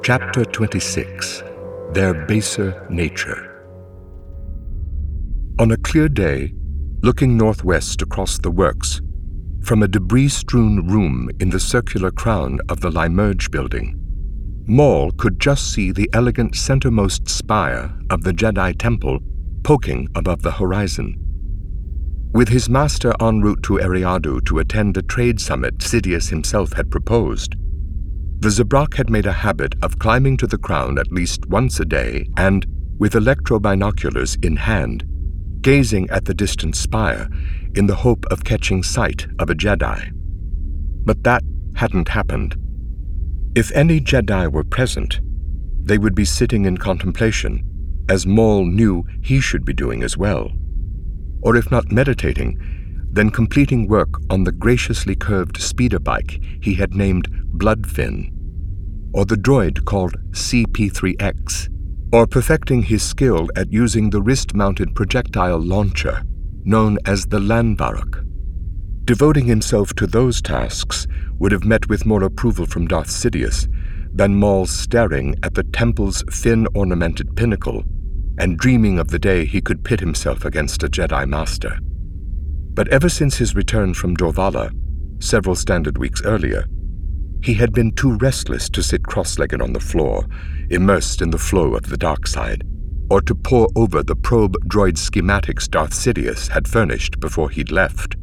Chapter 26. Their Baser Nature. On a clear day, looking northwest across the works, from a debris-strewn room in the circular crown of the Limerge building, Maul could just see the elegant centermost spire of the Jedi Temple poking above the horizon. With his master en route to Eriadu to attend a trade summit Sidious himself had proposed, the Zabrak had made a habit of climbing to the crown at least once a day and, with electro-binoculars in hand, gazing at the distant spire in the hope of catching sight of a Jedi. But that hadn't happened. If any Jedi were present, they would be sitting in contemplation, as Maul knew he should be doing as well. Or if not meditating, then completing work on the graciously curved speeder bike he had named Bloodfin, or the droid called CP3X, or perfecting his skill at using the wrist-mounted projectile launcher known as the Lanvarok. Devoting himself to those tasks would have met with more approval from Darth Sidious than Maul's staring at the temple's fin-ornamented pinnacle and dreaming of the day he could pit himself against a Jedi Master. But ever since his return from Dorvala, several standard weeks earlier, he had been too restless to sit cross-legged on the floor, immersed in the flow of the dark side, or to pore over the probe droid schematics Darth Sidious had furnished before he'd left.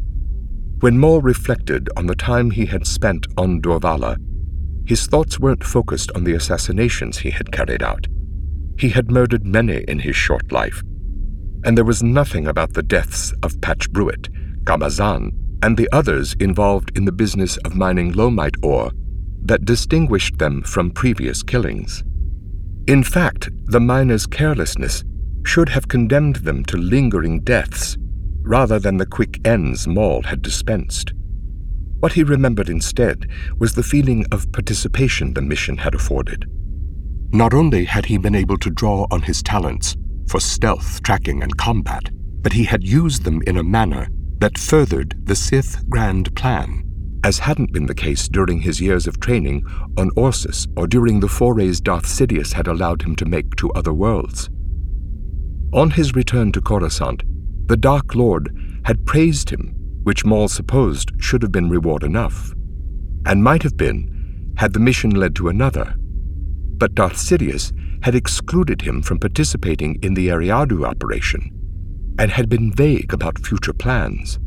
When Maul reflected on the time he had spent on Dorvala, his thoughts weren't focused on the assassinations he had carried out. He had murdered many in his short life, and there was nothing about the deaths of Patch Bruit, Gamazan, and the others involved in the business of mining Lomite ore that distinguished them from previous killings. In fact, the miners' carelessness should have condemned them to lingering deaths rather than the quick ends Maul had dispensed. What he remembered instead was the feeling of participation the mission had afforded. Not only had he been able to draw on his talents for stealth, tracking, and combat, but he had used them in a manner that furthered the Sith Grand Plan, as hadn't been the case during his years of training on Orsis or during the forays Darth Sidious had allowed him to make to other worlds. On his return to Coruscant, the Dark Lord had praised him, which Maul supposed should have been reward enough, and might have been had the mission led to another. But Darth Sidious had excluded him from participating in the Eriadu operation, and had been vague about future plans.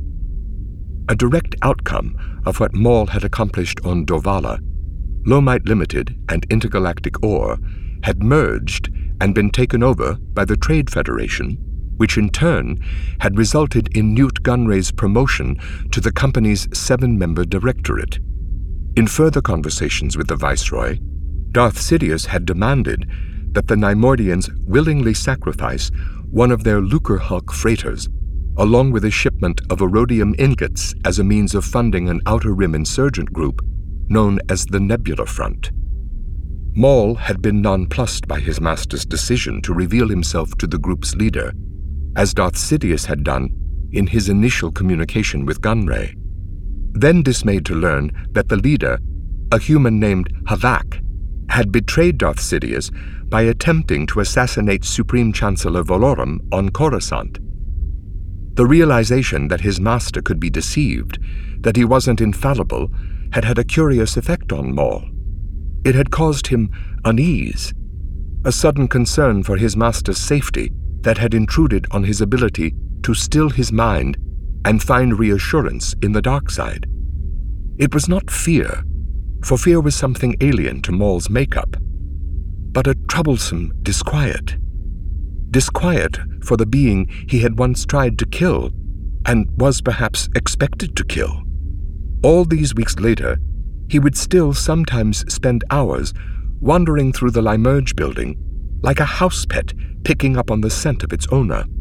A direct outcome of what Maul had accomplished on Dorvala, Lomite Limited and Intergalactic Ore had merged and been taken over by the Trade Federation, which in turn had resulted in Newt Gunray's promotion to the company's 7-member directorate. In further conversations with the Viceroy, Darth Sidious had demanded that the Neimoidians willingly sacrifice one of their Lucrehulk freighters, along with a shipment of Erodium ingots as a means of funding an Outer Rim insurgent group known as the Nebula Front. Maul had been nonplussed by his master's decision to reveal himself to the group's leader, as Darth Sidious had done in his initial communication with Gunray. Then dismayed to learn that the leader, a human named Havak, had betrayed Darth Sidious by attempting to assassinate Supreme Chancellor Valorum on Coruscant. The realization that his master could be deceived, that he wasn't infallible, had had a curious effect on Maul. It had caused him unease, a sudden concern for his master's safety that had intruded on his ability to still his mind and find reassurance in the dark side. It was not fear, for fear was something alien to Maul's makeup, but a troublesome disquiet. Disquiet for the being he had once tried to kill and was perhaps expected to kill. All these weeks later, he would still sometimes spend hours wandering through the Limerge building like a house pet picking up on the scent of its owner.